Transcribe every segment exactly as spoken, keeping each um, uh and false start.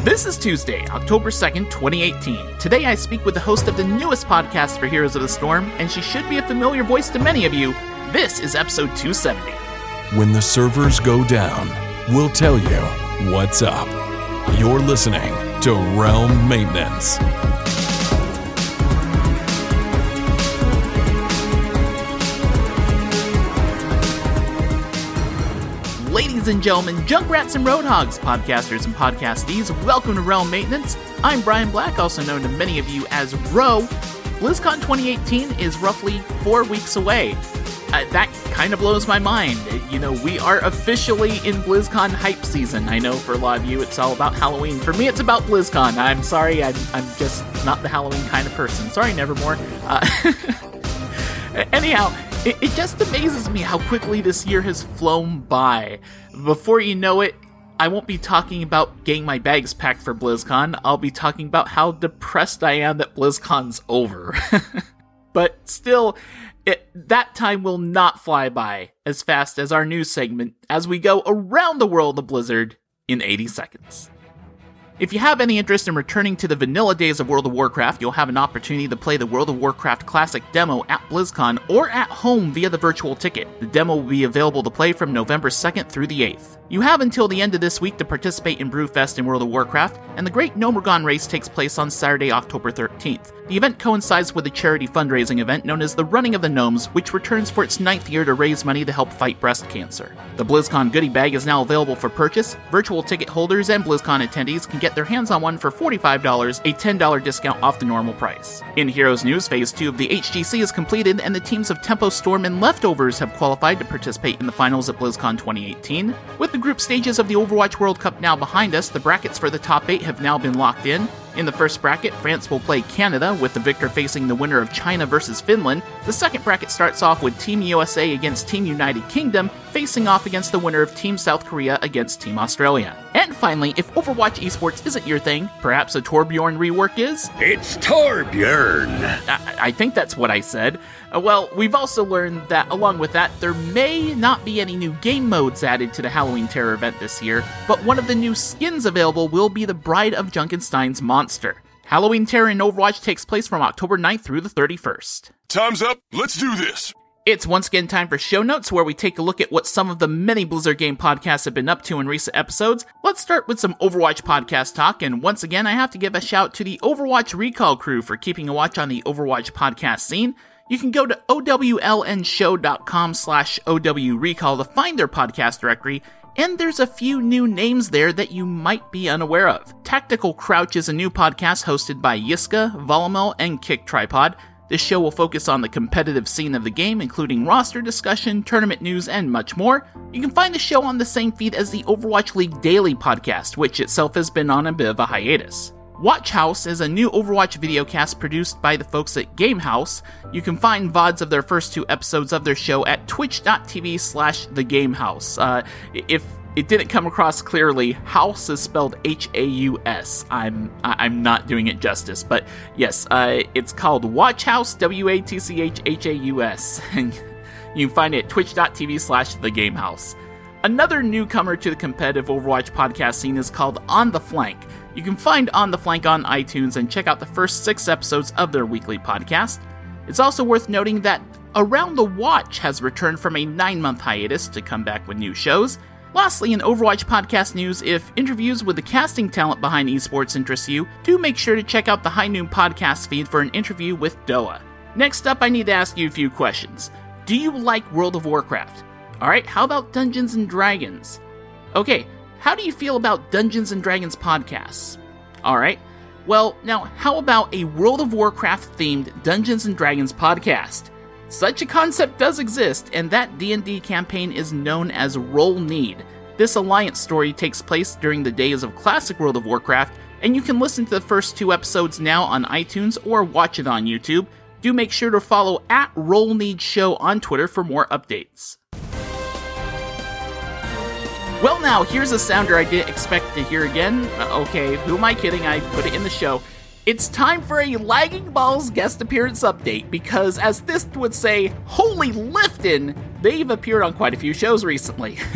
This is Tuesday, October second, twenty eighteen. Today I speak with the host of the newest podcast for Heroes of the Storm, and she should be a familiar voice to many of you. This is episode two seventy. When the servers go down, we'll tell you what's up. You're listening to Realm Maintenance. Ladies and gentlemen, Junkrats and Roadhogs, podcasters and podcastees, welcome to Realm Maintenance. I'm Brian Black, also known to many of you as Ro. BlizzCon twenty eighteen is roughly four weeks away. Uh, that kind of blows my mind. You know, we are officially in BlizzCon hype season. I know for a lot of you it's all about Halloween. For me, it's about BlizzCon. I'm sorry, I'm, I'm just not the Halloween kind of person. Sorry, Nevermore. Uh, anyhow, it, it just amazes me how quickly this year has flown by. Before you know it, I won't be talking about getting my bags packed for BlizzCon. I'll be talking about how depressed I am that BlizzCon's over. But still, it, that time will not fly by as fast as our news segment as we go around the world of Blizzard in eighty seconds. If you have any interest in returning to the vanilla days of World of Warcraft, you'll have an opportunity to play the World of Warcraft Classic demo at BlizzCon or at home via the virtual ticket. The demo will be available to play from November second through the eighth. You have until the end of this week to participate in Brewfest in World of Warcraft, and the Great Gnomeregan race takes place on Saturday, October thirteenth. The event coincides with a charity fundraising event known as the Running of the Gnomes, which returns for its ninth year to raise money to help fight breast cancer. The BlizzCon goodie bag is now available for purchase. Virtual ticket holders and BlizzCon attendees can get their hands on one for forty-five dollars, a ten dollars discount off the normal price. In Heroes News, Phase two of the H G C is completed, and the teams of Tempo Storm and Leftovers have qualified to participate in the finals at BlizzCon twenty eighteen. With the group stages of the Overwatch World Cup now behind us, the brackets for the top eight have now been locked in. In the first bracket, France will play Canada, with the victor facing the winner of China versus Finland. The second bracket starts off with Team U S A against Team United Kingdom, facing off against the winner of Team South Korea against Team Australia. And finally, if Overwatch esports isn't your thing, perhaps a Torbjorn rework is? It's Torbjorn! I, I think that's what I said. Uh, well, we've also learned that, along with that, there may not be any new game modes added to the Halloween Terror event this year, but one of the new skins available will be the Bride of Junkenstein's monster. Halloween Terror in Overwatch takes place from October ninth through the thirty-first. Time's up, let's do this! It's once again time for show notes, where we take a look at what some of the many Blizzard game podcasts have been up to in recent episodes. Let's start with some Overwatch podcast talk, and once again I have to give a shout to the Overwatch Recall crew for keeping a watch on the Overwatch podcast scene. You can go to owlnshow.com slash owrecall to find their podcast directory, and there's a few new names there that you might be unaware of. Tactical Crouch is a new podcast hosted by Yiska, Volamel, and Kick Tripod. This show will focus on the competitive scene of the game, including roster discussion, tournament news, and much more. You can find the show on the same feed as the Overwatch League Daily podcast, which itself has been on a bit of a hiatus. Watch House is a new Overwatch videocast produced by the folks at Gamehouse. You can find V O Ds of their first two episodes of their show at twitch.tv slash thegamehouse. Uh, if it didn't come across clearly, house is spelled H A U S. I'm I'm not doing it justice, but yes, uh, it's called Watch House, W A T C H H A U S. And you can find it at twitch.tv slash thegamehouse. Another newcomer to the competitive Overwatch podcast scene is called On the Flank. You can find On the Flank on iTunes and check out the first six episodes of their weekly podcast. It's also worth noting that Around the Watch has returned from a nine-month hiatus to come back with new shows. Lastly, in Overwatch podcast news, if interviews with the casting talent behind esports interest you, do make sure to check out the High Noon podcast feed for an interview with Doa. Next up, I need to ask you a few questions. Do you like World of Warcraft? Alright, how about Dungeons and Dragons? Okay, how do you feel about Dungeons and Dragons podcasts? Alright, well, now how about a World of Warcraft themed Dungeons and Dragons podcast? Such a concept does exist, and that D and D campaign is known as Roll-Need. This alliance story takes place during the days of classic World of Warcraft, and you can listen to the first two episodes now on iTunes or watch it on YouTube. Do make sure to follow at Roll-Need Show on Twitter for more updates. Well now, here's a sounder I didn't expect to hear again. Uh, okay, who am I kidding? I put it in the show. It's time for a Lagging Balls guest appearance update, because as this would say, holy liftin', they've appeared on quite a few shows recently.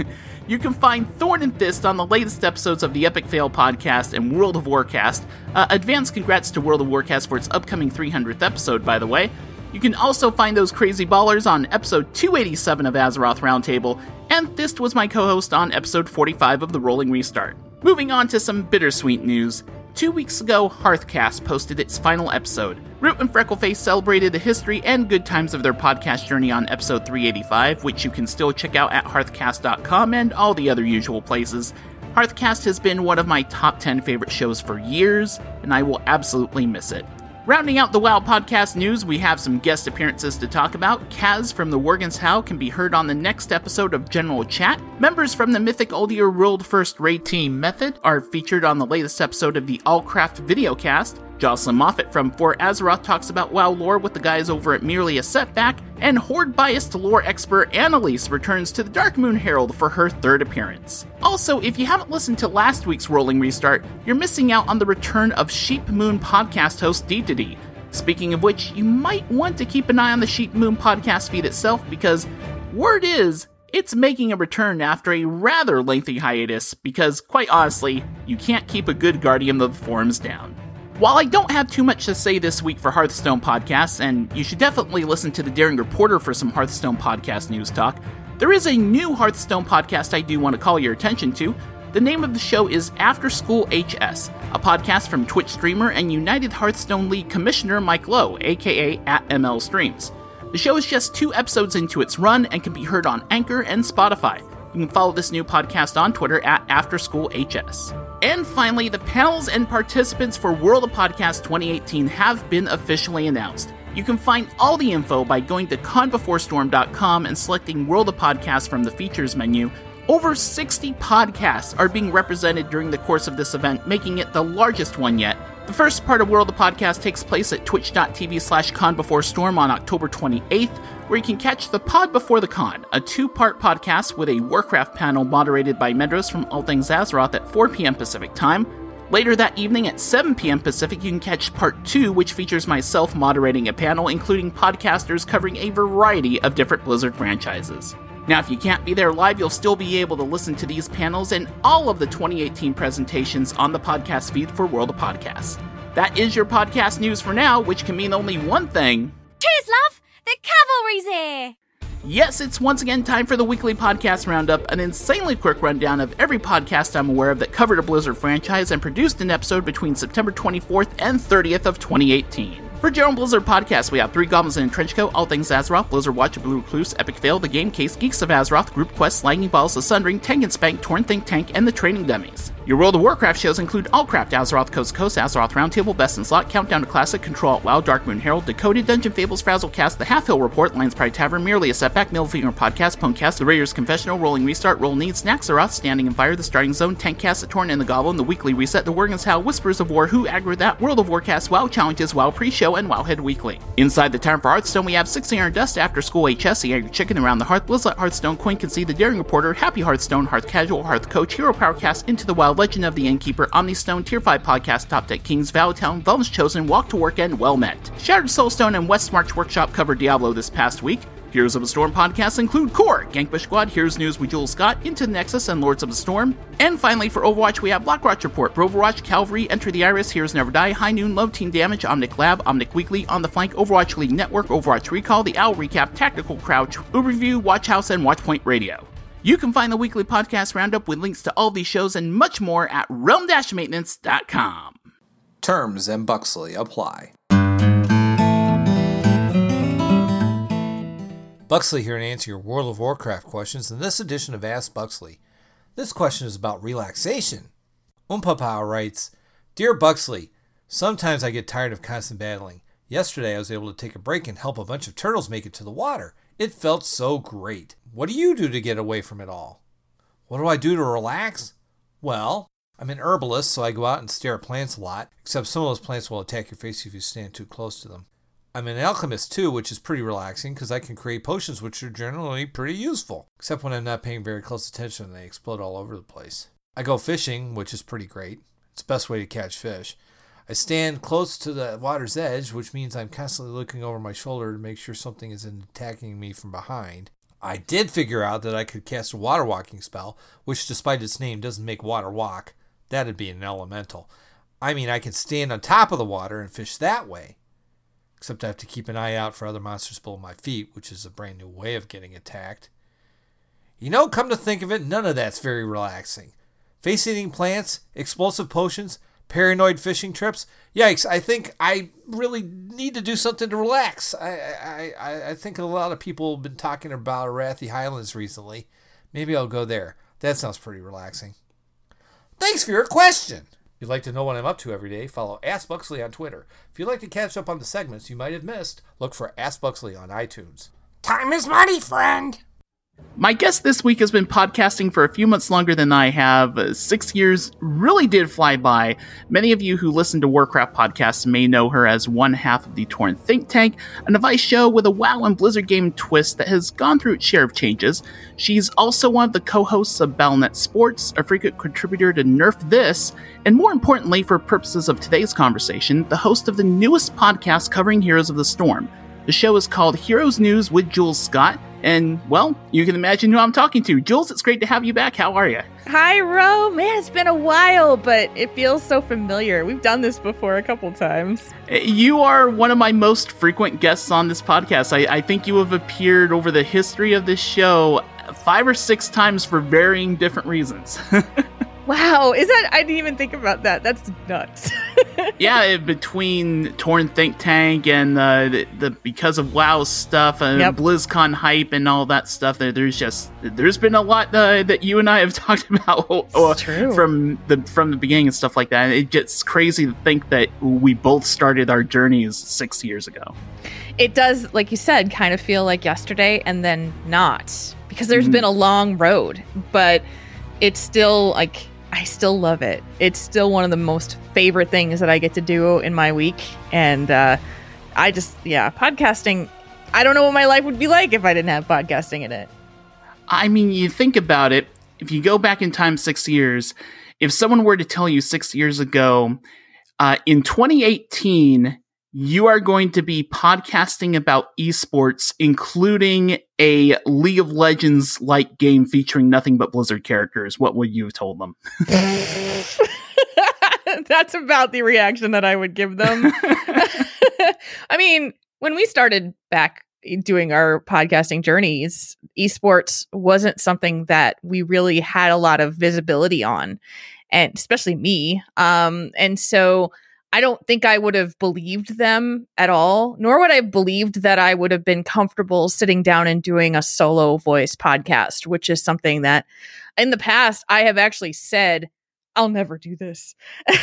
You can find Thorn and Fist on the latest episodes of the Epic Fail podcast and World of Warcast. Uh, advanced congrats to World of Warcast for its upcoming three hundredth episode, by the way. You can also find those crazy ballers on episode two eighty-seven of Azeroth Roundtable, and Fist was my co-host on episode forty-five of The Rolling Restart. Moving on to some bittersweet news. Two weeks ago, Hearthcast posted its final episode. Root and Freckleface celebrated the history and good times of their podcast journey on episode three eighty-five, which you can still check out at hearthcast dot com and all the other usual places. Hearthcast has been one of my top ten favorite shows for years, and I will absolutely miss it. Rounding out the WoW podcast news, we have some guest appearances to talk about. Kaz from the Worgen's How can be heard on the next episode of General Chat. Members from the Mythic Uldir World First Raid Team Method are featured on the latest episode of the Allcraft videocast. Jocelyn Moffat from For Azeroth talks about WoW lore with the guys over at Merely a Setback, and Horde-biased lore expert Annalise returns to the Darkmoon Herald for her third appearance. Also, if you haven't listened to last week's Rolling Restart, you're missing out on the return of Sheep Moon podcast host D two D. Speaking of which, you might want to keep an eye on the Sheep Moon podcast feed itself, because word is, it's making a return after a rather lengthy hiatus, because quite honestly, you can't keep a good guardian of the forums down. While I don't have too much to say this week for Hearthstone podcasts, and you should definitely listen to the Daring Reporter for some Hearthstone podcast news talk, there is a new Hearthstone podcast I do want to call your attention to. The name of the show is After School H S, a podcast from Twitch streamer and United Hearthstone League Commissioner Mike Lowe, aka at M L Streams. The show is just two episodes into its run and can be heard on Anchor and Spotify. You can follow this new podcast on Twitter at After School H S. And finally, the panels and participants for World of Podcast twenty eighteen have been officially announced. You can find all the info by going to con before storm dot com and selecting World of Podcast from the features menu. Over sixty podcasts are being represented during the course of this event, making it the largest one yet. The first part of World of Podcast takes place at twitch.tv slash con before storm on October twenty-eighth, where you can catch the Pod Before the Con, a two-part podcast with a Warcraft panel moderated by Medros from All Things Azeroth at four p.m. Pacific Time. Later that evening at seven p.m. Pacific, you can catch Part two, which features myself moderating a panel, including podcasters covering a variety of different Blizzard franchises. Now, if you can't be there live, you'll still be able to listen to these panels and all of the twenty eighteen presentations on the podcast feed for World of Podcasts. That is your podcast news for now, which can mean only one thing. Cheers, love! The cavalry's here! Yes, it's once again time for the weekly podcast roundup, an insanely quick rundown of every podcast I'm aware of that covered a Blizzard franchise and produced an episode between September twenty-fourth and thirtieth of twenty eighteen. For General Blizzard Podcast, we have Three Goblins in a Trenchcoat, All Things Azeroth, Blizzard Watch, Blue Recluse, Epic Fail, The Game Case, Geeks of Azeroth, Group Quest, Lightning Balls, The Sundering, Tank and Spank, Torn Think Tank, and The Training Dummies. Your World of Warcraft shows include Allcraft, Azeroth Coast to Coast, Azeroth Roundtable, Best in Slot, Countdown to Classic, Control Alt WoW, Darkmoon Herald, Decoded, Dungeon Fables, Frazzlecast, The Half Hill Report, Lions Pride Tavern, Merely a Setback, Millfinger Podcast, Pwnecast, The Raiders Confessional, Rolling Restart, Roll Need, Snacksaroth, Standing and Fire, The Starting Zone, Tankcast, The Torn and the Goblin, The Weekly Reset, The Worgen's How, Whispers of War, Who Aggroed That, World of Warcast, WoW Challenges, WoW Pre-Show, and WoWhead Weekly. Inside the Town for Hearthstone, we have sixteen Iron Dust, After School H S, The Your Chicken Around the Hearth, Blizzlet Hearthstone, Coin Can See, The Daring Reporter, Happy Hearthstone, Hearth Casual, Hearth Coach, Hero Powercast, Into the Wild, Legend of the Innkeeper, Omnistone, Tier five Podcast, Top Deck Kings, Vowtown, Velm's Chosen, Walk to Work, and Well Met. Shattered Soulstone and West March Workshop covered Diablo this past week. Heroes of the Storm podcasts include Core, Gankbush Squad, Heroes News with Jules Scott, Into the Nexus, and Lords of the Storm. And finally, for Overwatch, we have Blackwatch Report, for Overwatch, Calvary, Enter the Iris, Heroes Never Die, High Noon, Love Team Damage, Omnic Lab, Omnic Weekly, On the Flank, Overwatch League Network, Overwatch Recall, The Owl Recap, Tactical Crouch, Uberview, Watch House, and Watchpoint Radio. You can find the weekly podcast roundup with links to all these shows and much more at realm dash maintenance dot com. Terms and Buxley apply. Buxley here to answer your World of Warcraft questions in this edition of Ask Buxley. This question is about relaxation. Umpapa writes, Dear Buxley, sometimes I get tired of constant battling. Yesterday I was able to take a break and help a bunch of turtles make it to the water. It felt so great. What do you do to get away from it all? What do I do to relax? Well, I'm an herbalist, so I go out and stare at plants a lot, except some of those plants will attack your face if you stand too close to them. I'm an alchemist too, which is pretty relaxing because I can create potions which are generally pretty useful, except when I'm not paying very close attention and they explode all over the place. I go fishing, which is pretty great. It's the best way to catch fish. I stand close to the water's edge, which means I'm constantly looking over my shoulder to make sure something isn't attacking me from behind. I did figure out that I could cast a water walking spell, which despite its name doesn't make water walk. That'd be an elemental. I mean, I can stand on top of the water and fish that way. Except I have to keep an eye out for other monsters below my feet, which is a brand new way of getting attacked. You know, come to think of it, none of that's very relaxing. Face-eating plants, explosive potions, paranoid fishing trips. Yikes, I think I really need to do something to relax. I I, I think a lot of people have been talking about Arathi Highlands recently. Maybe I'll go there. That sounds pretty relaxing. Thanks for your question. If you'd like to know what I'm up to every day, follow Ask Buxley on Twitter. If you'd like to catch up on the segments you might have missed, look for Ask Buxley on iTunes. Time is money, friend. My guest this week has been podcasting for a few months longer than I have. Uh, Six years really did fly by. Many of you who listen to Warcraft podcasts may know her as one half of the Torn Think Tank, a device show with a WoW and Blizzard game twist that has gone through its share of changes. She's also one of the co-hosts of Battlenet Sports, a frequent contributor to Nerf This, and more importantly, for purposes of today's conversation, the host of the newest podcast covering Heroes of the Storm. The show is called Heroes News with Jules Scott. And, well, you can imagine who I'm talking to. Jules, it's great to have you back. How are you? Hi, Ro. Man, it's been a while, but it feels so familiar. We've done this before a couple times. You are one of my most frequent guests on this podcast. I, I think you have appeared over the history of this show five or six times for varying different reasons. Wow, is that? I didn't even think about that. That's nuts. Yeah, between Torn Think Tank and uh, the, the because of WoW stuff and Yep. BlizzCon hype and all that stuff, there, there's just there's been a lot uh, that you and I have talked about uh, true. from the from the beginning and stuff like that. It gets crazy to think that we both started our journeys six years ago. It does, like you said, kind of feel like yesterday and then not, because there's Mhm. been a long road, but it's still like, I still love it. It's still one of the most favorite things that I get to do in my week. And uh, I just, yeah, podcasting, I don't know what my life would be like if I didn't have podcasting in it. I mean, you think about it, if you go back in time six years, if someone were to tell you six years ago, uh, in twenty eighteen, you are going to be podcasting about esports, including a League of Legends-like game featuring nothing but Blizzard characters, what would you have told them? That's about the reaction that I would give them. I mean, when we started back doing our podcasting journeys, esports wasn't something that we really had a lot of visibility on, and especially me. Um, and so I don't think I would have believed them at all, nor would I have believed that I would have been comfortable sitting down and doing a solo voice podcast, which is something that in the past I have actually said, I'll never do this.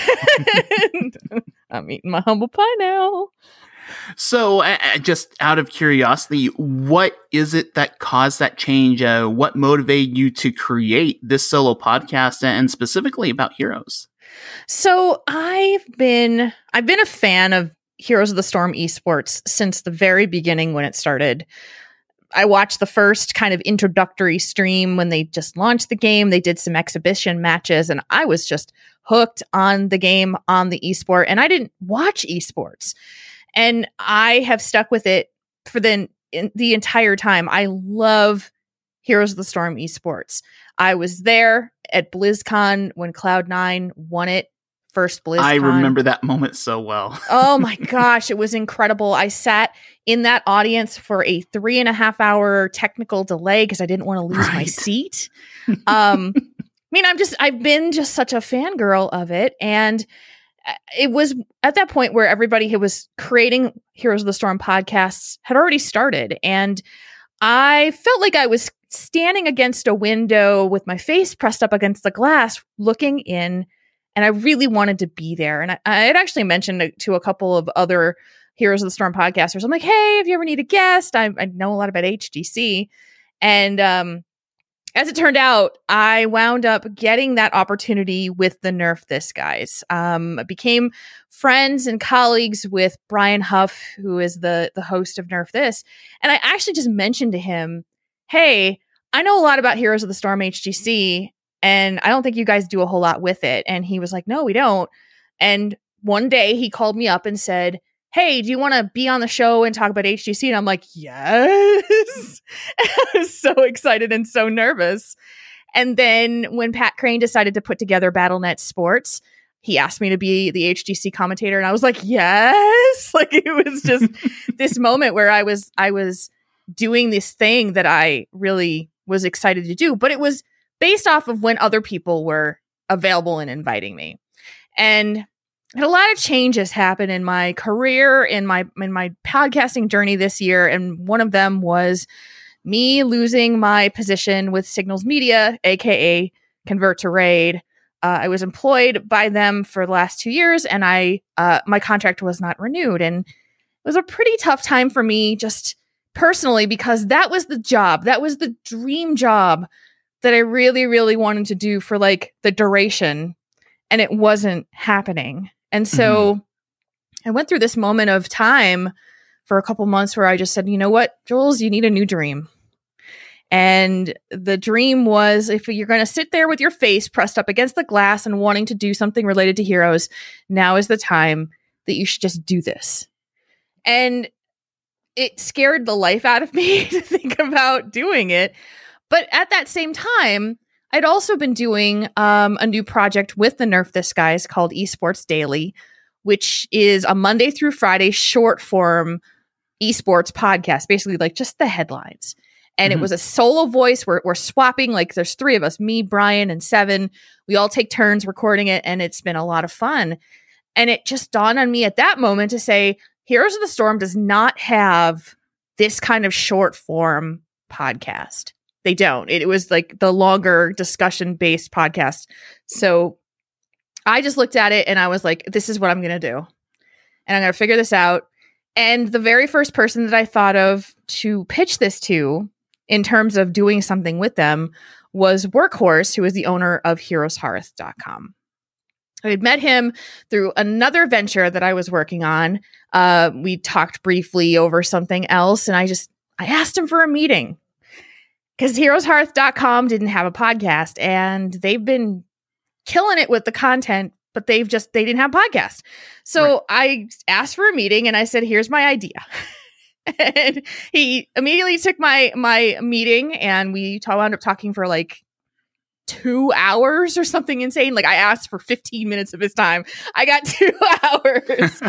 I'm eating my humble pie now. So, uh, just out of curiosity, what is it that caused that change? Uh, what motivated you to create this solo podcast, and specifically about Heroes? So I've been I've been a fan of Heroes of the Storm esports since the very beginning when it started. I watched the first kind of introductory stream when they just launched the game. They did some exhibition matches, and I was just hooked on the game, on the esport, and I didn't watch esports. And I have stuck with it for the, in, the entire time. I love Heroes of the Storm esports. I was there at BlizzCon when Cloud nine won it. First BlizzCon. I remember that moment so well. Oh my gosh, it was incredible. I sat in that audience for a three and a half hour technical delay because I didn't want to lose Right. my seat. Um, I mean, I'm just, I've been just such a fangirl of it. And it was at that point where everybody who was creating Heroes of the Storm podcasts had already started. And I felt like I was standing against a window with my face pressed up against the glass, looking in, and I really wanted to be there. And I, I had actually mentioned to a couple of other Heroes of the Storm podcasters, I'm like, hey, if you ever need a guest, I, I know a lot about H G C. And um, as it turned out, I wound up getting that opportunity with the Nerf This guys. Um, I became friends and colleagues with Brian Huff, who is the, the host of Nerf This. And I actually just mentioned to him, hey, I know a lot about Heroes of the Storm H G C, and I don't think you guys do a whole lot with it. And he was like, no, we don't. And one day he called me up and said, hey, do you want to be on the show and talk about H G C? And I'm like, yes. I was so excited and so nervous. And then when Pat Crane decided to put together BattleNet Sports, he asked me to be the H G C commentator. And I was like, yes. Like, it was just this moment where I was, I was doing this thing that I really was excited to do, but it was based off of when other people were available and inviting me. And a lot of changes happened in my career, in my in my podcasting journey this year, and one of them was me losing my position with Signals Media, aka Convert to Raid. Uh, I was employed by them for the last two years, and I uh, my contract was not renewed, and it was a pretty tough time for me, just personally, because that was the job, that was the dream job that I really, really wanted to do for like the duration, and it wasn't happening. And so mm-hmm. I went through this moment of time for a couple months where I just said, you know what, Jules, you need a new dream. And the dream was, if you're going to sit there with your face pressed up against the glass and wanting to do something related to Heroes, now is the time that you should just do this. And it scared the life out of me to think about doing it. But at that same time, I'd also been doing um, a new project with the Nerf This guys called Esports Daily, which is a Monday through Friday short form esports podcast, basically like just the headlines. And mm-hmm. it was a solo voice. We're, we're swapping, like there's three of us, me, Brian, and Seven. We all take turns recording it, and it's been a lot of fun. And it just dawned on me at that moment to say, Heroes of the Storm does not have this kind of short form podcast. They don't. It, it was like the longer discussion based podcast. So I just looked at it and I was like, this is what I'm going to do. And I'm going to figure this out. And the very first person that I thought of to pitch this to in terms of doing something with them was Workhorse, who is the owner of heroes hearth dot com. I had met him through another venture that I was working on. Uh, we talked briefly over something else, and I just, I asked him for a meeting. Because heroes hearth dot com didn't have a podcast, and they've been killing it with the content, but they've just, they didn't have a podcast. So right. I asked for a meeting and I said, here's my idea. And he immediately took my, my meeting, and we t- wound up talking for like two hours or something insane. Like I asked for fifteen minutes of his time. I got two hours.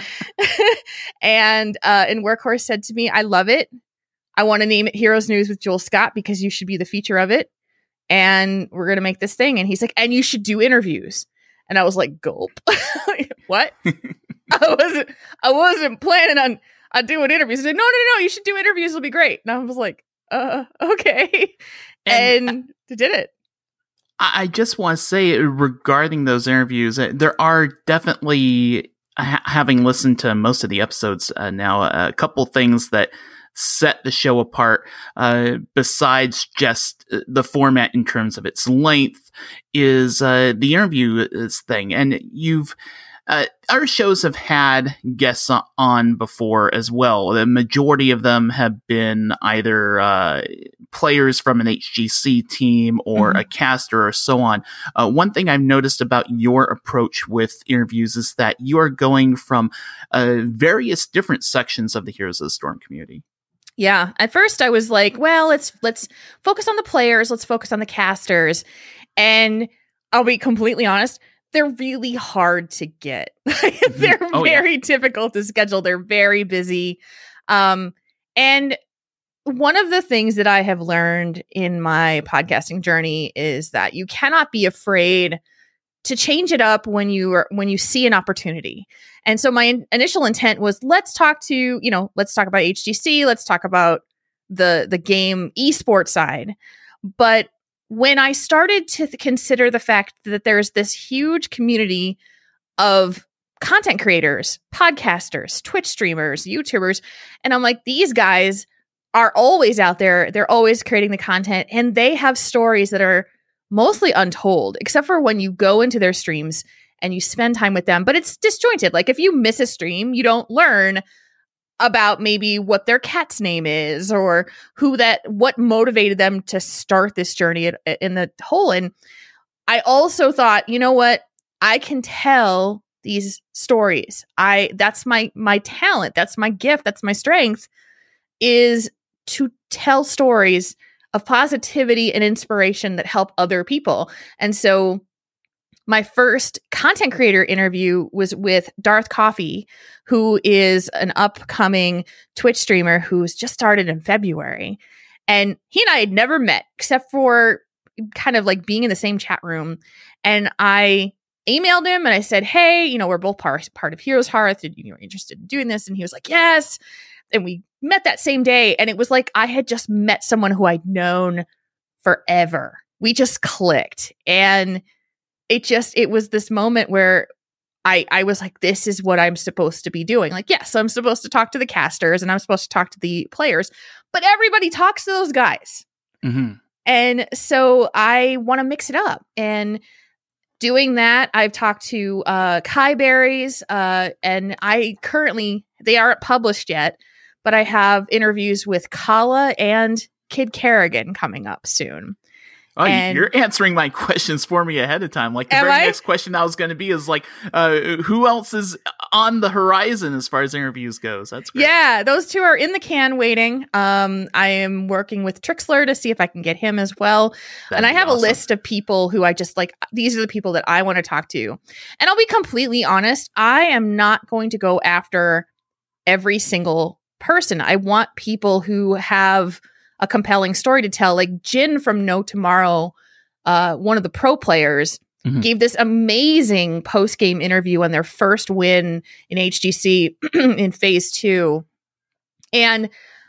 and, uh, and Workhorse said to me, I love it. I want to name it Heroes News with Joel Scott because you should be the feature of it. And we're going to make this thing. And he's like, and you should do interviews. And I was like, gulp. What? I wasn't, I wasn't planning on, on doing interviews. He said, no, no, no, you should do interviews. It'll be great. And I was like, uh, okay. And, and I did it. I just want to say regarding those interviews, there are definitely, ha- having listened to most of the episodes uh, now, a couple things that set the show apart, uh, besides just the format in terms of its length, is uh, the interview thing. And you've, uh, our shows have had guests on before as well. The majority of them have been either uh, players from an H G C team or mm-hmm. a caster or so on. Uh, one thing I've noticed about your approach with interviews is that you are going from uh, various different sections of the Heroes of the Storm community. Yeah. At first I was like, well, let's let's focus on the players. Let's focus on the casters. And I'll be completely honest, they're really hard to get. They're oh, very yeah. difficult to schedule. They're very busy. Um, and one of the things that I have learned in my podcasting journey is that you cannot be afraid to change it up when you are, when you see an opportunity. And so my in- initial intent was, let's talk to, you know, let's talk about H G C. Let's talk about the, the game esports side. But when I started to th- consider the fact that there's this huge community of content creators, podcasters, Twitch streamers, YouTubers, and I'm like, these guys are always out there. They're always creating the content, and they have stories that are mostly untold, except for when you go into their streams and you spend time with them. But it's disjointed. Like if you miss a stream, you don't learn about maybe what their cat's name is or who that, what motivated them to start this journey at, in the whole. And I also thought, you know what? I can tell these stories. I that's my my talent. That's my gift. That's my strength, is to tell stories of positivity and inspiration that help other people. And so my first content creator interview was with Darth Coffee, who is an upcoming Twitch streamer who's just started in February. And he and I had never met except for kind of like being in the same chat room. And I emailed him and I said, hey, you know, we're both part, part of Heroes Hearth. And you were interested in doing this. And he was like, yes. And we met that same day. And it was like I had just met someone who I'd known forever. We just clicked. And it just, it was this moment where I, I was like, this is what I'm supposed to be doing. Like, yes, I'm supposed to talk to the casters and I'm supposed to talk to the players, but everybody talks to those guys. Mm-hmm. And so I want to mix it up. And doing that, I've talked to uh, Kai Berries, uh, and I currently, they aren't published yet, but I have interviews with Kala and Kid Kerrigan coming up soon. Oh, And- you're answering my questions for me ahead of time. Like the Am very I? next question I was going to be is like, uh, who else is on the horizon as far as interviews goes? That's great. Yeah, those two are in the can waiting. Um, I am working with Trixler to see if I can get him as well. That'd and I be have awesome. a list of people who I just like, these are the people that I want to talk to. And I'll be completely honest, I am not going to go after every single person. I want people who have a compelling story to tell. Like Jin from No Tomorrow, uh, one of the pro players, Mhm. gave this amazing post-game interview on their first win in H G C in phase two. And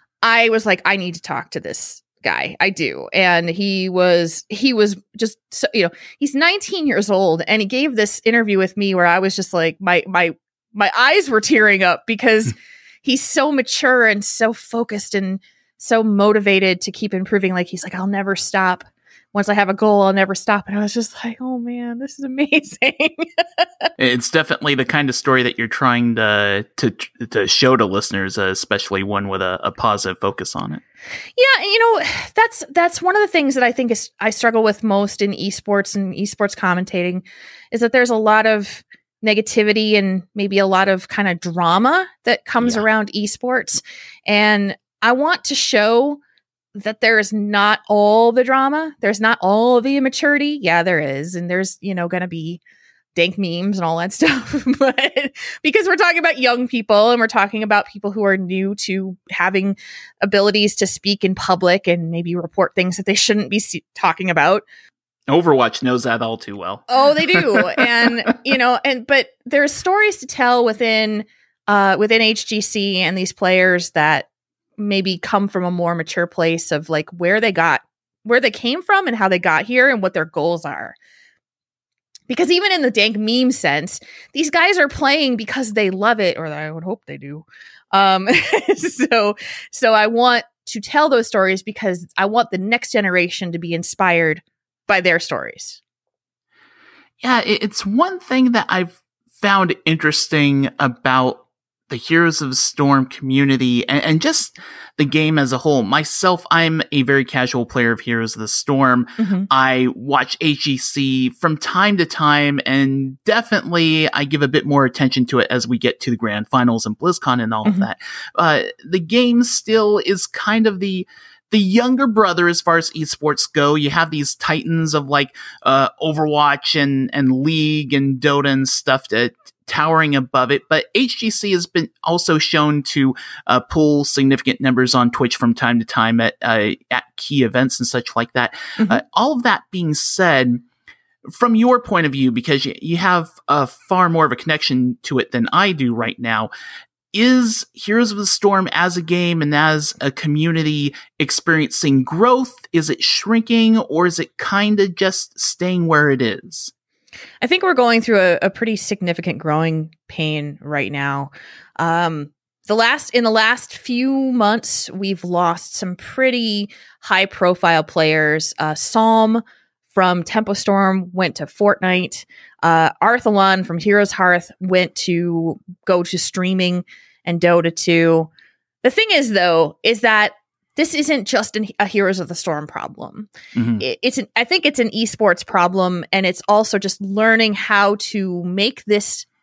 I was like, I need to talk to this guy. I do. And he was, he was just, so, you know, he's nineteen years old and he gave this interview with me where I was just like, my, my, my eyes were tearing up because he's so mature and so focused and so motivated to keep improving. Like, he's like, I'll never stop. Once I have a goal, I'll never stop. And I was just like, oh man, this is amazing. It's definitely the kind of story that you're trying to to to show to listeners, uh, especially one with a, a positive focus on it. Yeah, you know, that's that's one of the things that I think is I struggle with most in esports and esports commentating is that there's a lot of negativity and maybe a lot of kind of drama that comes Yeah. around esports. And I want to show that there is not all the drama. There's not all the immaturity. Yeah, there is. And there's, you know, going to be dank memes and all that stuff. But because we're talking about young people and we're talking about people who are new to having abilities to speak in public and maybe report things that they shouldn't be se- talking about. Overwatch knows that all too well. Oh, they do. And, you know, and, but there's stories to tell within, uh, within H G C and these players that maybe come from a more mature place of like where they got, where they came from and how they got here and what their goals are. Because even in the dank meme sense, these guys are playing because they love it, or I would hope they do. Um, so, so I want to tell those stories because I want the next generation to be inspired by their stories. Yeah, it- it's one thing that I've found interesting about the Heroes of the Storm community and, and just the game as a whole. Myself, I'm a very casual player of Heroes of the Storm. Mm-hmm. I watch H G C from time to time, and definitely I give a bit more attention to it as we get to the grand finals and BlizzCon and all Mhm. of that. Uh, the game still is kind of the the younger brother as far as esports go. You have these titans of like uh, Overwatch and and League and Dota and stuff to towering above it, but H G C has been also shown to uh, pull significant numbers on Twitch from time to time at uh, at key events and such like that. Mhm. Uh, all of that being said, from your point of view, because you, you have a far more of a connection to it than I do right now, is Heroes of the Storm as a game and as a community experiencing growth? Is it shrinking, or is it kind of just staying where it is? I think we're going through a, a pretty significant growing pain right now. Um, the last in the last few months, we've lost some pretty high profile players. Uh, Psalm from Tempo Storm went to Fortnite. Uh, Arthalon from Heroes Hearth went to go to streaming and Dota two. The thing is, though, is that this isn't just an, a Heroes of the Storm problem. Mhm. It, it's an, I think it's an esports problem, and it's also just learning how to make this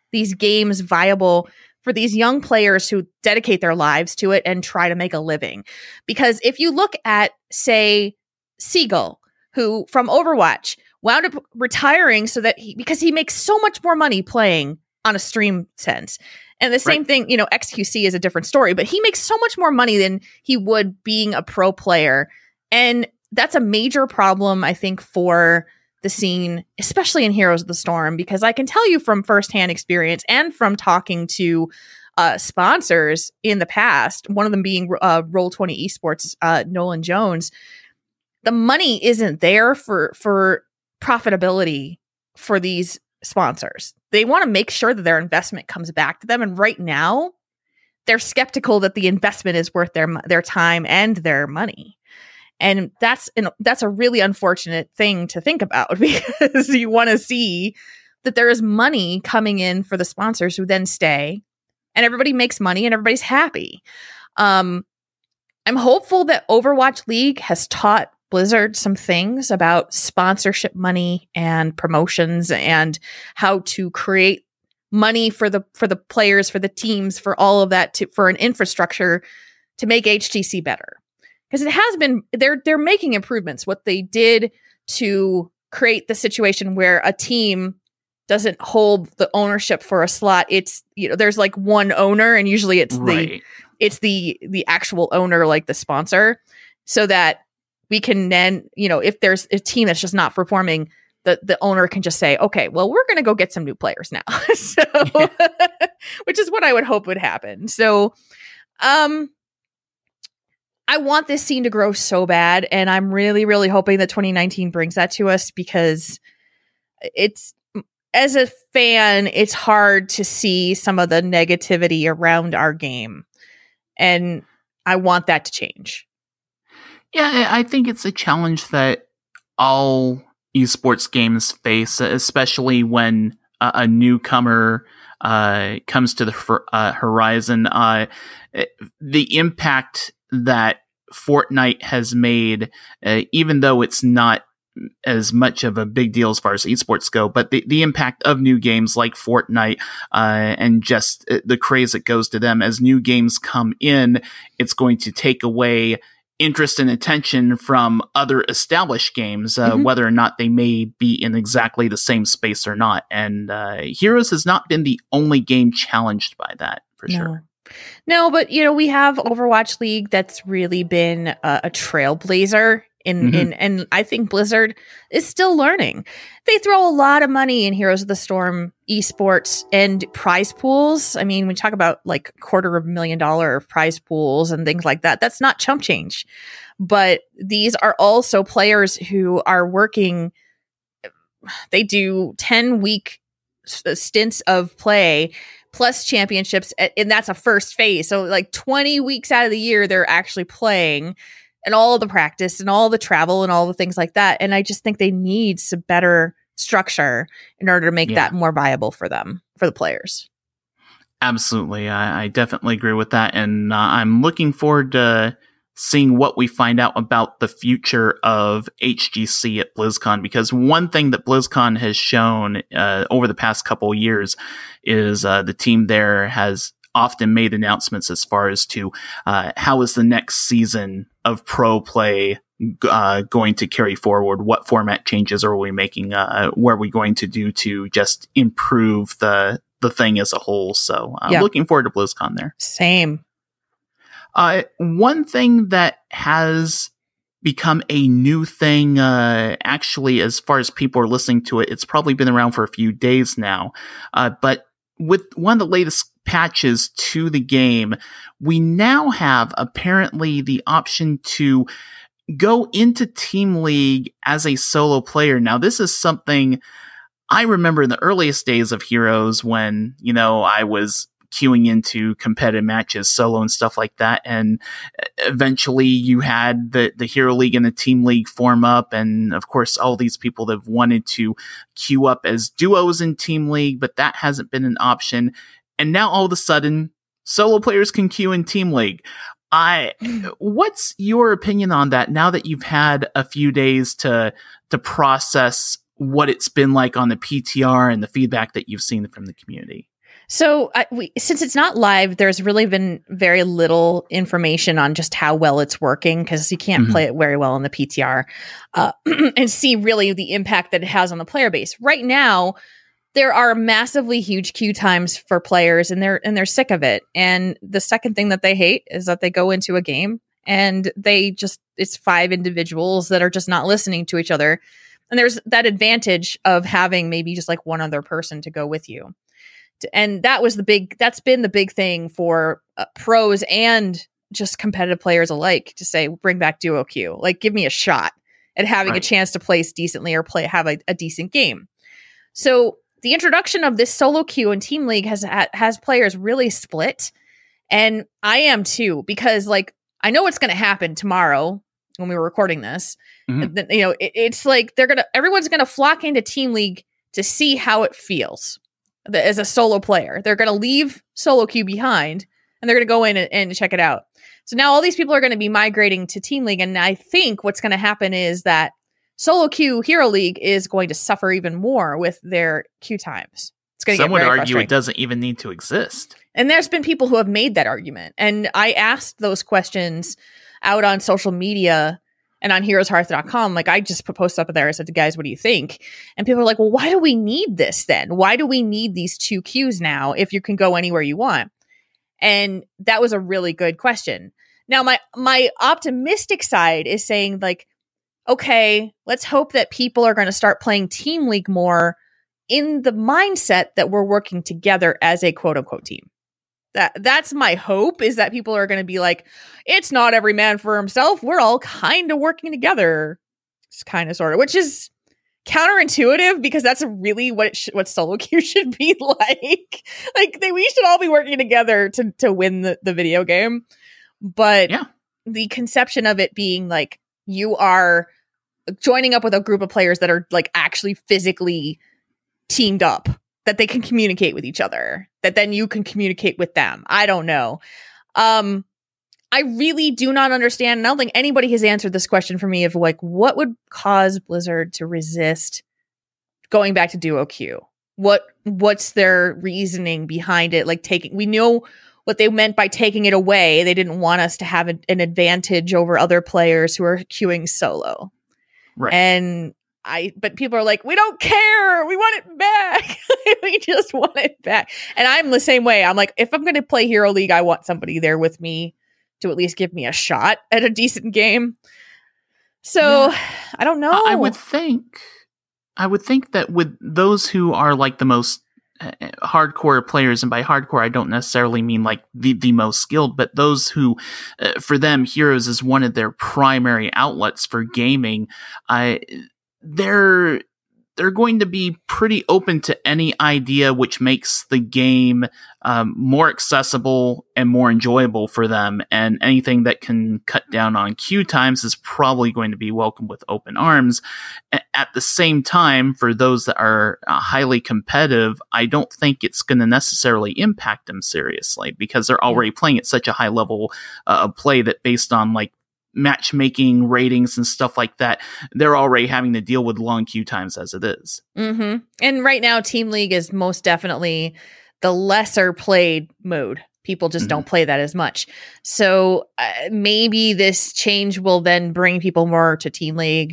these games viable for these young players who dedicate their lives to it and try to make a living. Because if you look at, say, Seagull, who from Overwatch wound up retiring so that he, because he makes so much more money playing on a stream sense. And the same right. thing, you know, X Q C is a different story, but he makes so much more money than he would being a pro player. And that's a major problem, I think, for the scene, especially in Heroes of the Storm, because I can tell you from firsthand experience and from talking to uh, sponsors in the past, one of them being uh, Roll twenty Esports, uh, Nolan Jones, the money isn't there for, for profitability for these sponsors. They want to make sure that their investment comes back to them. And right now, they're skeptical that the investment is worth their their time and their money. And that's an, that's a really unfortunate thing to think about, because you want to see that there is money coming in for the sponsors who then stay, and everybody makes money and everybody's happy. Um, I'm hopeful that Overwatch League has taught Blizzard some things about sponsorship money and promotions and how to create money for the for the players, for the teams, for all of that, to, for an infrastructure to make H G C better. Because it has been, they're they're making improvements. What they did to create the situation where a team doesn't hold the ownership for a slot, it's, you know, there's like one owner, and usually it's right. the it's the the actual owner, like the sponsor, so that we can then, you know, if there's a team that's just not performing, the the owner can just say, okay, well, we're going to go get some new players now. So, yeah. Which is what I would hope would happen. So, um. I want this scene to grow so bad, and I'm really, really hoping that twenty nineteen brings that to us, because it's, as a fan, it's hard to see some of the negativity around our game, and I want that to change. Yeah, I think it's a challenge that all esports games face, especially when a, a newcomer uh, comes to the uh, horizon. Uh, the impact that Fortnite has made, uh, even though it's not as much of a big deal as far as esports go, but the, the impact of new games like Fortnite uh, and just the craze that goes to them as new games come in, it's going to take away interest and attention from other established games, uh, mm-hmm. whether or not they may be in exactly the same space or not. And uh, Heroes has not been the only game challenged by that, for no. sure. No, but, you know, we have Overwatch League that's really been a, a trailblazer in, mm-hmm. in, and I think Blizzard is still learning. They throw a lot of money in Heroes of the Storm esports and prize pools. I mean, we talk about like quarter of a million dollar prize pools and things like that. That's not chump change, but these are also players who are working. They do ten week stints of play plus championships, and that's a first phase. So like twenty weeks out of the year, they're actually playing, and all the practice and all the travel and all the things like that. And I just think they need some better structure in order to make yeah. that more viable for them, for the players. Absolutely. I, I definitely agree with that. And uh, I'm looking forward to seeing what we find out about the future of H G C at BlizzCon, because one thing that BlizzCon has shown uh, over the past couple of years is uh, the team there has often made announcements as far as to uh, how is the next season of pro play uh, going to carry forward? What format changes are we making? Uh, what are we going to do to just improve the the thing as a whole? So I'm uh, yeah. looking forward to BlizzCon there. Same. Uh, one thing that has become a new thing, uh, actually, as far as people are listening to it, it's probably been around for a few days now. Uh, but with one of the latest patches to the game, we now have apparently the option to go into Team League as a solo player. Now, this is something I remember in the earliest days of Heroes when, you know, I was queuing into competitive matches solo and stuff like that, and eventually you had the the Hero League and the Team League form up, and of course all these people that have wanted to queue up as duos in Team League, but that hasn't been an option. And now all of a sudden solo players can queue in Team League. I what's your opinion on that now that you've had a few days to to process what it's been like on the P T R and the feedback that you've seen from the community? So I, we, since it's not live, there's really been very little information on just how well it's working because you can't mm-hmm. play it very well in the P T R uh, and see really the impact that it has on the player base. Right now, there are massively huge queue times for players, and they're and they're sick of it. And the second thing that they hate is that they go into a game and they just it's five individuals that are just not listening to each other. And there's that advantage of having maybe just like one other person to go with you. And that was the big, that's been the big thing for uh, pros and just competitive players alike to say, bring back duo queue. Like, give me a shot at having right. a chance to place decently or play, have a, a decent game. So the introduction of this solo queue in Team League has, has players really split. And I am too, because like, I know what's going to happen tomorrow when we were recording this. Mm-hmm. You know, it, it's like, they're going to, everyone's going to flock into Team League to see how it feels. As a solo player, they're going to leave solo queue behind and they're going to go in and, and check it out. So now all these people are going to be migrating to Team League. And I think what's going to happen is that solo queue Hero League is going to suffer even more with their queue times. It's going to Some get would very argue it doesn't even need to exist. And there's been people who have made that argument. And I asked those questions out on social media and on heroes hearth dot com, like I just put posts up there. I said to guys, what do you think? And people are like, well, why do we need this then? Why do we need these two queues now if you can go anywhere you want? And that was a really good question. Now, my my optimistic side is saying like, okay, let's hope that people are going to start playing Team League more in the mindset that we're working together as a quote unquote team. That that's my hope, is that people are going to be like, it's not every man for himself. We're all kind of working together. It's kind of sort of, which is counterintuitive because that's really what it sh- what solo queue should be like. Like they, we should all be working together to to win the, the video game. But yeah. the conception of it being like you are joining up with a group of players that are like actually physically teamed up, that they can communicate with each other, that then you can communicate with them. I don't know. Um, I really do not understand. And I don't think anybody has answered this question for me of like, what would cause Blizzard to resist going back to duo queue? What, what's their reasoning behind it? Like taking, we know what they meant by taking it away. They didn't want us to have a, an advantage over other players who are queuing solo. Right. And I, but people are like, we don't care. We want it back. We just want it back. And I'm the same way. I'm like, if I'm going to play Hero League, I want somebody there with me to at least give me a shot at a decent game. So yeah. I don't know. I would think, I would think that with those who are like the most uh, hardcore players, and by hardcore, I don't necessarily mean like the, the most skilled, but those who, uh, for them, Heroes is one of their primary outlets for gaming. I, they're they're going to be pretty open to any idea which makes the game um, more accessible and more enjoyable for them, and anything that can cut down on queue times is probably going to be welcomed with open arms. A- at the same time, for those that are uh, highly competitive, I don't think it's going to necessarily impact them seriously, because they're already playing at such a high level uh, of play that based on like matchmaking ratings and stuff like that, they're already having to deal with long queue times as it is. Mm-hmm. And right now, Team League is most definitely the lesser played mode. People just mm-hmm. don't play that as much. So uh, maybe this change will then bring people more to Team League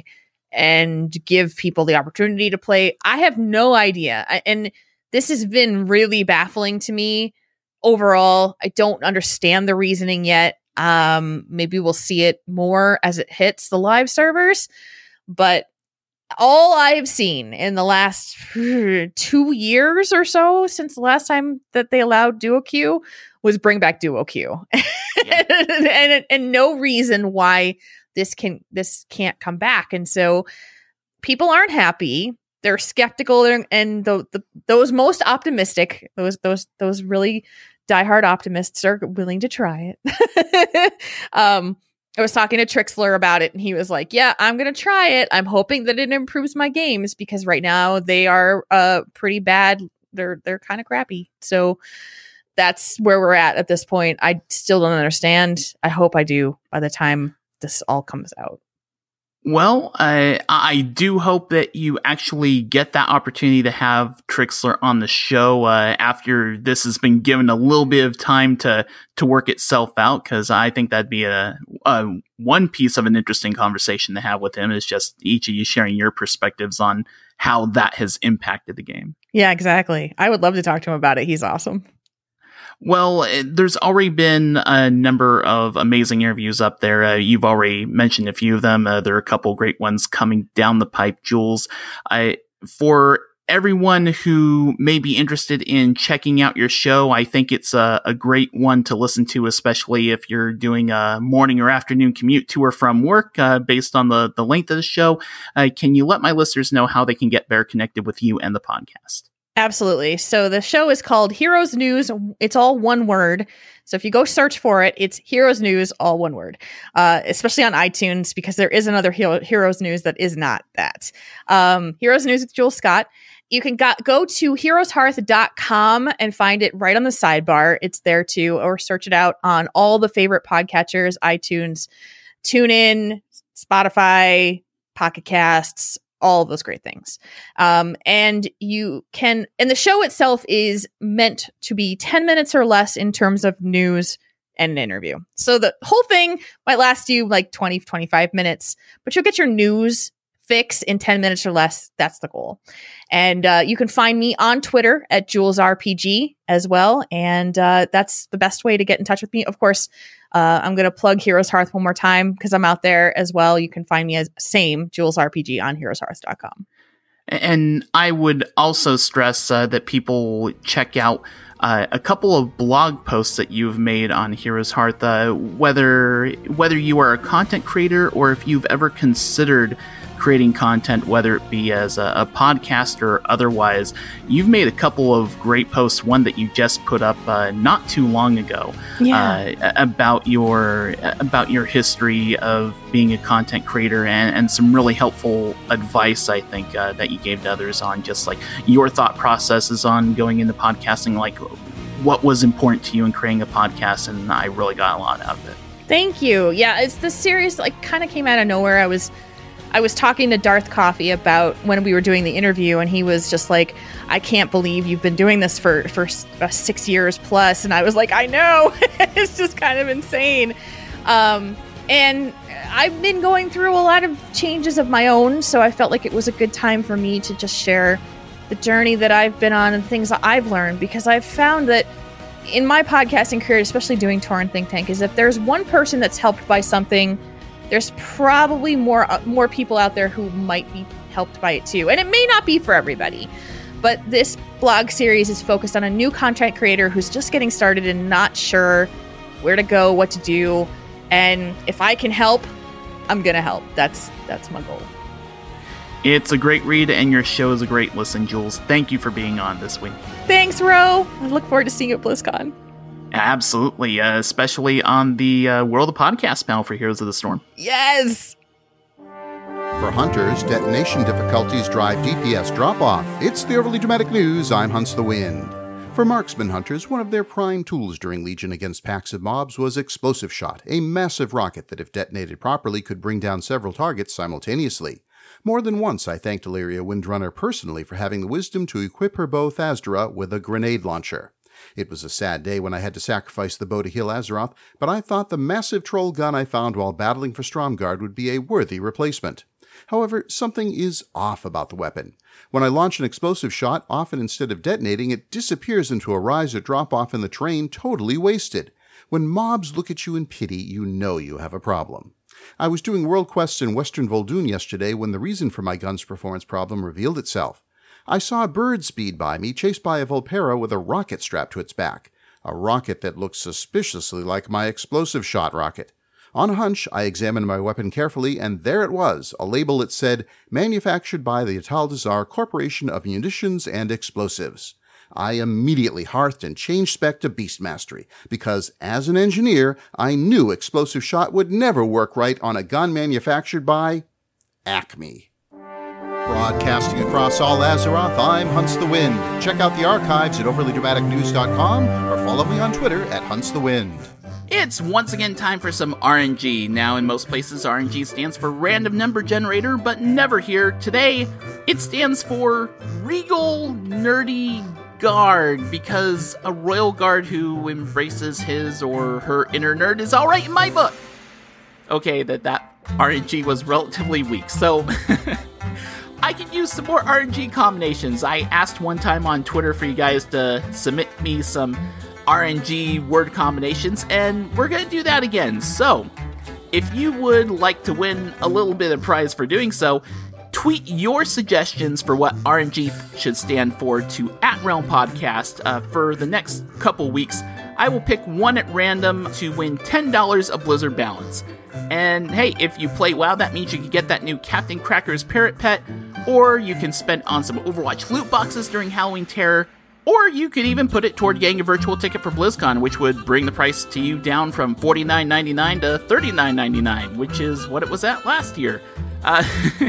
and give people the opportunity to play. I have no idea. I, and this has been really baffling to me overall. I don't understand the reasoning yet. Um, maybe we'll see it more as it hits the live servers, but all I've seen in the last two years or so since the last time that they allowed duo queue was bring back duo queue. Yeah. and, and, and no reason why this can, this can't come back. And so people aren't happy. They're skeptical, and the, the, those most optimistic, those, those, those really diehard optimists are willing to try it. um, I was talking to Trixler about it, and he was like, yeah, I'm going to try it. I'm hoping that it improves my games, because right now they are uh, pretty bad. They're, they're kind of crappy. So that's where we're at at this point. I still don't understand. I hope I do by the time this all comes out. Well, I, I do hope that you actually get that opportunity to have Trixler on the show uh, after this has been given a little bit of time to to work itself out, because I think that'd be a, a one piece of an interesting conversation to have with him, is just each of you sharing your perspectives on how that has impacted the game. Yeah, exactly. I would love to talk to him about it. He's awesome. Well, there's already been a number of amazing interviews up there. Uh, you've already mentioned a few of them. Uh, there are a couple great ones coming down the pipe, Jules. I, for everyone who may be interested in checking out your show, I think it's a, a great one to listen to, especially if you're doing a morning or afternoon commute to or from work, uh, based on the, the length of the show. Uh, can you let my listeners know how they can get better connected with you and the podcast? Absolutely. So the show is called Heroes News. It's all one word. So if you go search for it, it's Heroes News, all one word, uh, especially on iTunes, because there is another Hero- Heroes News that is not that. Um, Heroes News with Jules Scott. You can go, go to heroes hearth dot com and find it right on the sidebar. It's there too, or search it out on all the favorite podcatchers, iTunes, TuneIn, Spotify, Pocket Casts, all of those great things. Um, and you can, and the show itself is meant to be ten minutes or less in terms of news and an interview. So the whole thing might last you like twenty, twenty-five minutes, but you'll get your news fix in ten minutes or less. That's the goal. And uh, you can find me on Twitter at Jules R P G as well. And uh, that's the best way to get in touch with me. Of course, uh, I'm going to plug Heroes Hearth one more time because I'm out there as well. You can find me as same Jules R P G on heroes hearth dot com. And I would also stress uh, that people check out uh, a couple of blog posts that you've made on Heroes Hearth, uh, whether whether you are a content creator or if you've ever considered creating content, whether it be as a, a podcast or otherwise. You've made a couple of great posts, one that you just put up uh, not too long ago, Yeah. uh, about your about your history of being a content creator, and, and some really helpful advice, I think, uh, that you gave to others on just like your thought processes on going into podcasting, like what was important to you in creating a podcast, and I really got a lot out of it. Thank you. Yeah, it's the series like kind of came out of nowhere. I was I was talking to Darth Coffey about when we were doing the interview, and he was just like, I can't believe you've been doing this for, for uh, six years plus. And I was like, I know. It's just kind of insane. Um, and I've been going through a lot of changes of my own, so I felt like it was a good time for me to just share the journey that I've been on and things that I've learned, because I've found that in my podcasting career, especially doing Tauren Think Tank, is if there's one person that's helped by something, there's probably more uh, more people out there who might be helped by it too. And it may not be for everybody, but this blog series is focused on a new content creator who's just getting started and not sure where to go, what to do. And if I can help, I'm going to help. That's that's my goal. It's a great read, and your show is a great listen, Jules. Thank you for being on this week. Thanks, Ro. I look forward to seeing you at BlizzCon. Absolutely, uh, especially on the uh, World of Podcast panel for Heroes of the Storm. Yes! For hunters, detonation difficulties drive D P S drop-off. It's the Overly Dramatic News. I'm Hunts the Wind. For marksman hunters, one of their prime tools during Legion against packs of mobs was Explosive Shot, a massive rocket that, if detonated properly, could bring down several targets simultaneously. More than once, I thanked Illyria Windrunner personally for having the wisdom to equip her bow Thasdra with a grenade launcher. It was a sad day when I had to sacrifice the bow to heal Azeroth, but I thought the massive troll gun I found while battling for Stromgarde would be a worthy replacement. However, something is off about the weapon. When I launch an explosive shot, often instead of detonating, it disappears into a rise or drop-off in the terrain, totally wasted. When mobs look at you in pity, you know you have a problem. I was doing world quests in Western Vol'dun yesterday when the reason for my gun's performance problem revealed itself. I saw a bird speed by me, chased by a Volpera with a rocket strapped to its back. A rocket that looked suspiciously like my explosive shot rocket. On a hunch, I examined my weapon carefully, and there it was, a label that said, manufactured by the Atal Dazar Corporation of Munitions and Explosives. I immediately hearthed and changed spec to Beast Mastery, because as an engineer, I knew explosive shot would never work right on a gun manufactured by Acme. Broadcasting across all Azeroth, I'm Hunts the Wind. Check out the archives at overly dramatic news dot com or follow me on Twitter at Hunts the Wind. It's once again time for some R N G. Now, in most places, R N G stands for Random Number Generator, but never here. Today, it stands for Regal Nerdy Guard, because a royal guard who embraces his or her inner nerd is alright in my book. Okay, that, that R N G was relatively weak, so I could use some more R N G combinations. I asked one time on Twitter for you guys to submit me some R N G word combinations, and we're going to do that again. So, if you would like to win a little bit of prize for doing so, tweet your suggestions for what R N G should stand for to at Realm Podcast. Uh, for the next couple weeks, I will pick one at random to win ten dollars of Blizzard Balance. And hey, if you play WoW, that means you can get that new Captain Cracker's Parrot Pet, or you can spend on some Overwatch loot boxes during Halloween Terror, or you could even put it toward getting a virtual ticket for BlizzCon, which would bring the price to you down from forty-nine ninety-nine to thirty-nine ninety-nine, which is what it was at last year. Uh,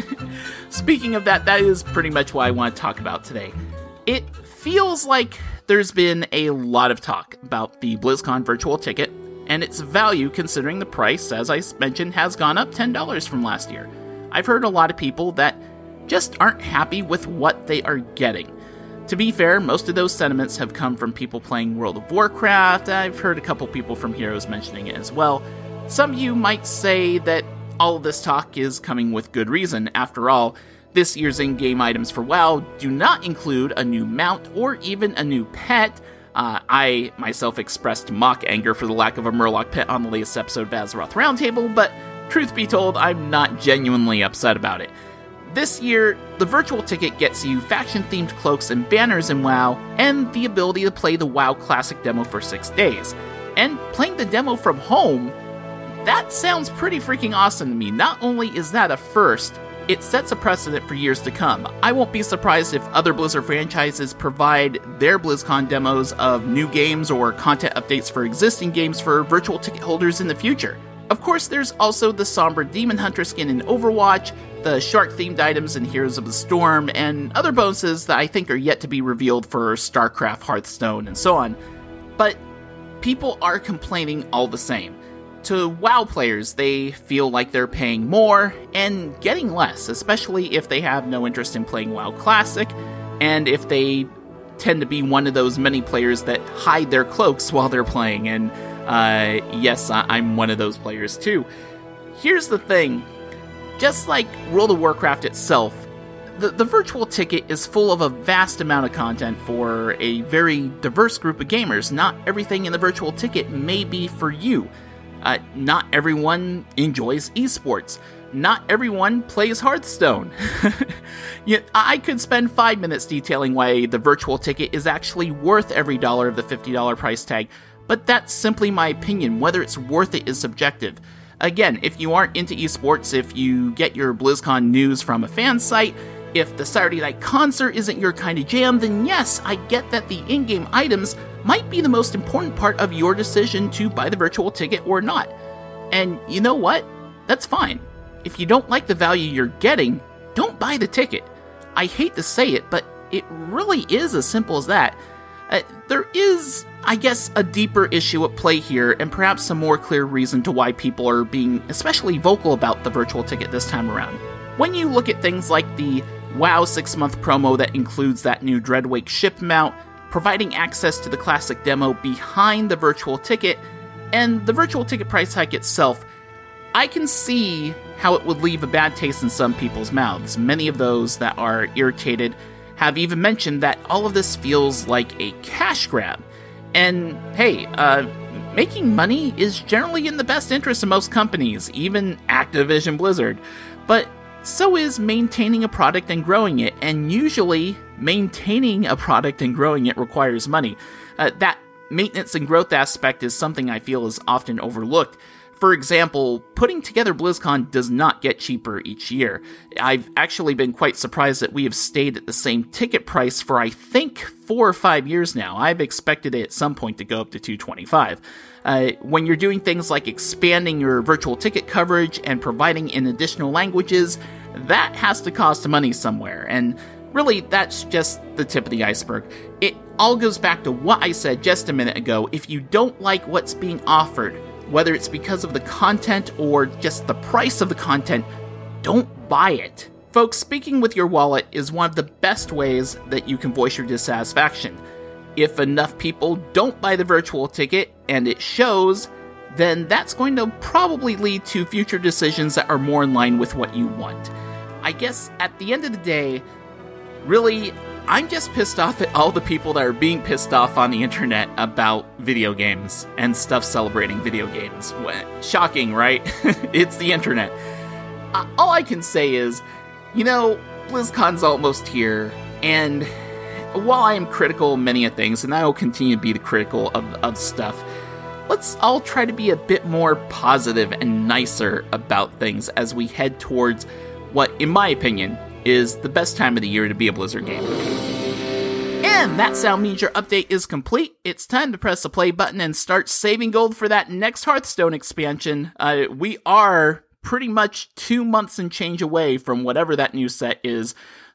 speaking of that, that is pretty much what I want to talk about today. It feels like there's been a lot of talk about the BlizzCon virtual ticket and its value, considering the price, as I mentioned, has gone up ten dollars from last year. I've heard a lot of people that just aren't happy with what they are getting. To be fair, most of those sentiments have come from people playing World of Warcraft. I've heard a couple people from Heroes mentioning it as well. Some of you might say that all of this talk is coming with good reason. After all, this year's in-game items for WoW do not include a new mount or even a new pet. Uh, I myself expressed mock anger for the lack of a Murloc pet on the latest episode of Azeroth Roundtable, but truth be told, I'm not genuinely upset about it. This year, the virtual ticket gets you faction-themed cloaks and banners in WoW, and the ability to play the WoW Classic demo for six days. And playing the demo from home, that sounds pretty freaking awesome to me. Not only is that a first, it sets a precedent for years to come. I won't be surprised if other Blizzard franchises provide their BlizzCon demos of new games or content updates for existing games for virtual ticket holders in the future. Of course, there's also the Sombra Demon Hunter skin in Overwatch, the shark-themed items in Heroes of the Storm, and other bonuses that I think are yet to be revealed for StarCraft, Hearthstone, and so on. But people are complaining all the same. To WoW players, they feel like they're paying more and getting less, especially if they have no interest in playing WoW Classic, and if they tend to be one of those many players that hide their cloaks while they're playing, and uh, yes, I'm one of those players too. Here's the thing. Just like World of Warcraft itself, the, the virtual ticket is full of a vast amount of content for a very diverse group of gamers. Not everything in the virtual ticket may be for you. Uh, not everyone enjoys esports. Not everyone plays Hearthstone. Yet I could spend five minutes detailing why the virtual ticket is actually worth every dollar of the fifty dollars price tag, but that's simply my opinion. Whether it's worth it is subjective. Again, if you aren't into esports, if you get your BlizzCon news from a fan site, if the Saturday night concert isn't your kind of jam, then yes, I get that the in-game items might be the most important part of your decision to buy the virtual ticket or not. And you know what? That's fine. If you don't like the value you're getting, don't buy the ticket. I hate to say it, but it really is as simple as that. Uh, there is, I guess, a deeper issue at play here, and perhaps some more clear reason to why people are being especially vocal about the virtual ticket this time around. When you look at things like the WoW six-month promo that includes that new Dreadwake ship mount, providing access to the classic demo behind the virtual ticket, and the virtual ticket price hike itself, I can see how it would leave a bad taste in some people's mouths. Many of those that are irritated have even mentioned that all of this feels like a cash grab. And hey, uh, making money is generally in the best interest of most companies, even Activision Blizzard. But so is maintaining a product and growing it, and usually maintaining a product and growing it requires money. Uh, that maintenance and growth aspect is something I feel is often overlooked. For example, putting together BlizzCon does not get cheaper each year. I've actually been quite surprised that we have stayed at the same ticket price for, I think, four or five years now. I've expected it at some point to go up to two hundred twenty-five dollars. Uh, when you're doing things like expanding your virtual ticket coverage and providing in additional languages, that has to cost money somewhere, and really, that's just the tip of the iceberg. It all goes back to what I said just a minute ago. If you don't like what's being offered, whether it's because of the content or just the price of the content, don't buy it. Folks, speaking with your wallet is one of the best ways that you can voice your dissatisfaction. If enough people don't buy the virtual ticket and it shows, then that's going to probably lead to future decisions that are more in line with what you want. I guess at the end of the day, really, I'm just pissed off at all the people that are being pissed off on the internet about video games and stuff celebrating video games. Shocking, right? It's the internet. Uh, all I can say is, you know, BlizzCon's almost here, and while I am critical of many of things, and I will continue to be the critical of, of stuff, let's all try to be a bit more positive and nicer about things as we head towards what, in my opinion, is the best time of the year to be a Blizzard game. And that sound means your update is complete. It's time to press the play button and start saving gold for that next Hearthstone expansion. Uh, we are pretty much two months and change away from whatever that new set is.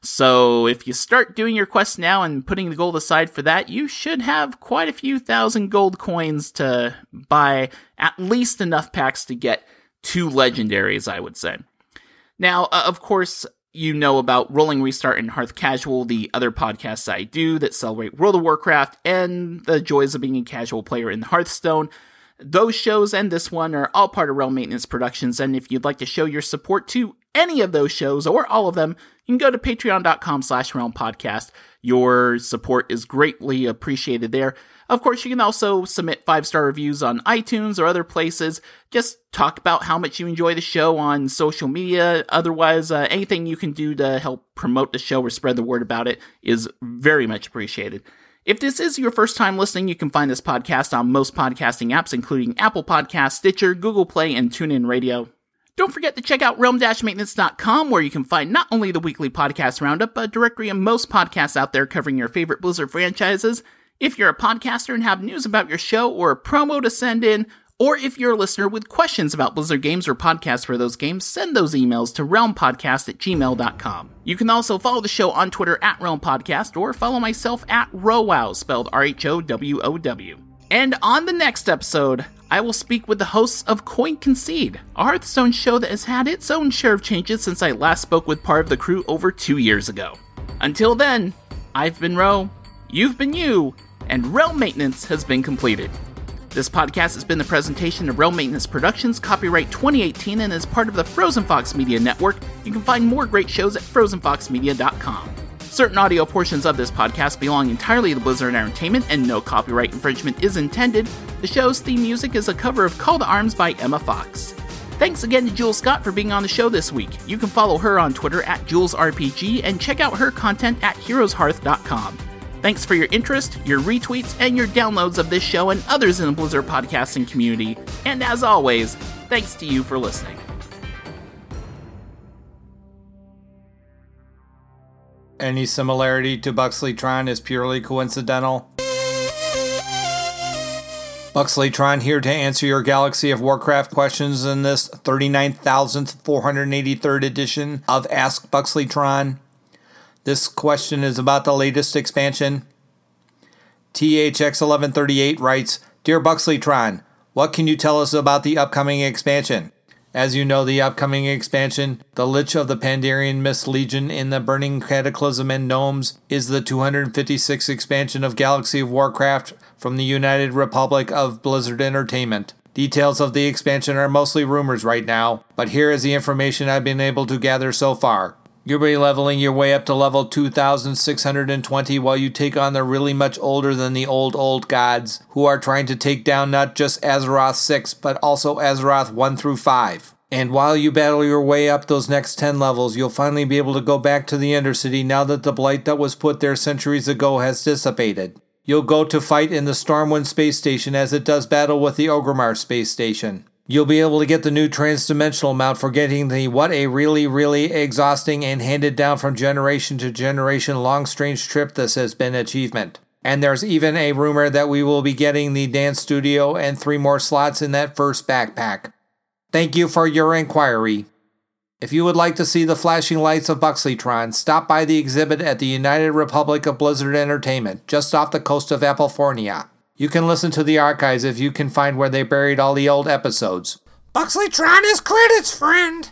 So if you start doing your quests now and putting the gold aside for that, you should have quite a few thousand gold coins to buy at least enough packs to get two legendaries, I would say. Now, uh, of course, you know about Rolling Restart and Hearth Casual, the other podcasts I do that celebrate World of Warcraft and the joys of being a casual player in Hearthstone. Those shows and this one are all part of Realm Maintenance Productions, and if you'd like to show your support to any of those shows or all of them, you can go to patreon.com slash realm podcast. Your support is greatly appreciated there. Of course, you can also submit five-star reviews on iTunes or other places. Just talk about how much you enjoy the show on social media. Otherwise, uh, anything you can do to help promote the show or spread the word about it is very much appreciated. If this is your first time listening, you can find this podcast on most podcasting apps, including Apple Podcasts, Stitcher, Google Play, and TuneIn Radio. Don't forget to check out realm dash maintenance dot com, where you can find not only the weekly podcast roundup, but a directory of most podcasts out there covering your favorite Blizzard franchises. If you're a podcaster and have news about your show or a promo to send in, or if you're a listener with questions about Blizzard games or podcasts for those games, send those emails to realm podcast at gmail dot com. You can also follow the show on Twitter at realmpodcast, or follow myself at Rowow, spelled R H O W O W. And on the next episode, I will speak with the hosts of Coin Concede, a Hearthstone show that has had its own share of changes since I last spoke with part of the crew over two years ago. Until then, I've been Ro, you've been you, and Realm Maintenance has been completed. This podcast has been the presentation of Realm Maintenance Productions, copyright twenty eighteen, and is part of the Frozen Fox Media Network. You can find more great shows at frozen fox media dot com. Certain audio portions of this podcast belong entirely to Blizzard Entertainment, and no copyright infringement is intended. The show's theme music is a cover of Call to Arms by Emma Fox. Thanks again to Jules Scott for being on the show this week. You can follow her on Twitter at Jules R P G and check out her content at heroes hearth dot com. Thanks for your interest, your retweets, and your downloads of this show and others in the Blizzard podcasting community. And as always, thanks to you for listening. Any similarity to Buxleytron is purely coincidental. Buxleytron here to answer your Galaxy of Warcraft questions in this thirty-nine thousand four hundred eighty-third edition of Ask Buxleytron. This question is about the latest expansion. T H X eleven thirty-eight writes, Dear Buxleytron, what can you tell us about the upcoming expansion? As you know, the upcoming expansion, the Lich of the Pandarian Mist Legion in the Burning Cataclysm and Gnomes, is the two hundred fifty-sixth expansion of Galaxy of Warcraft from the United Republic of Blizzard Entertainment. Details of the expansion are mostly rumors right now, but here is the information I've been able to gather so far. You'll be leveling your way up to level two thousand six hundred twenty while you take on the really much older than the old old gods, who are trying to take down not just Azeroth six, but also Azeroth one through five. And while you battle your way up those next ten levels, you'll finally be able to go back to the Undercity now that the blight that was put there centuries ago has dissipated. You'll go to fight in the Stormwind space station as it does battle with the Orgrimmar space station. You'll be able to get the new transdimensional mount for getting the what a really, really exhausting and handed down from generation to generation long strange trip this has been achievement. And there's even a rumor that we will be getting the dance studio and three more slots in that first backpack. Thank you for your inquiry. If you would like to see the flashing lights of Buxleytron, stop by the exhibit at the United Republic of Blizzard Entertainment, just off the coast of Applefornia. You can listen to the archives if you can find where they buried all the old episodes. Buxleytron has cleared its friend.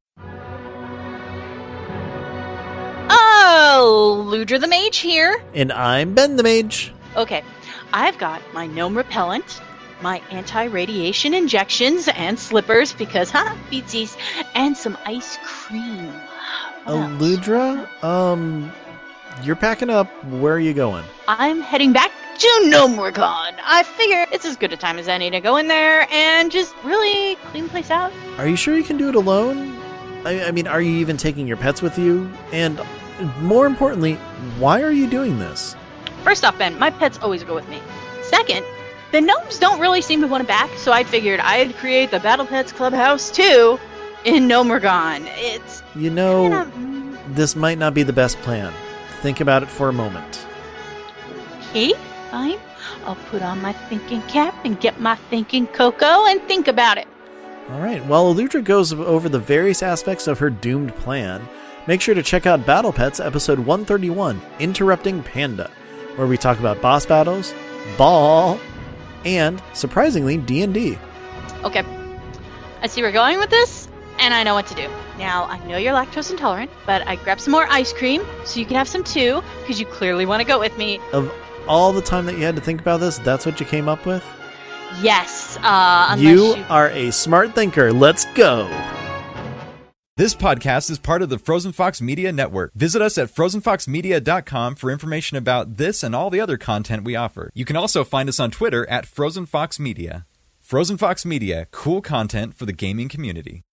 Oh, Ludra the Mage here. And I'm Ben the Mage. Okay, I've got my gnome repellent, my anti-radiation injections and slippers because, huh, beatsies, and some ice cream. What else? Ludra, um, you're packing up. Where are you going? I'm heading back to Gnomerecon. I figure it's as good a time as any to go in there and just really clean the place out. Are you sure you can do it alone? I, I mean, are you even taking your pets with you? And more importantly, why are you doing this? First off, Ben, my pets always go with me. Second, the gnomes don't really seem to want it back, so I figured I'd create the Battle Pets Clubhouse too in Gnomerecon. It's You know, kind of... this might not be the best plan. Think about it for a moment. Okay, fine. I'll put on my thinking cap and get my thinking cocoa and think about it. All right, while Eludra goes over the various aspects of her doomed plan, make sure to check out Battle Pets episode one thirty-one, Interrupting Panda, where we talk about boss battles, ball, and, surprisingly, D and D. Okay, I see where you're going with this, and I know what to do. Now, I know you're lactose intolerant, but I grabbed some more ice cream, so you can have some too, because you clearly want to go with me. Of all the time that you had to think about this, that's what you came up with? Yes, uh, unless you, you... are a smart thinker. Let's go! This podcast is part of the Frozen Fox Media Network. Visit us at frozen fox media dot com for information about this and all the other content we offer. You can also find us on Twitter at Frozen Fox Media. Frozen Fox Media, cool content for the gaming community.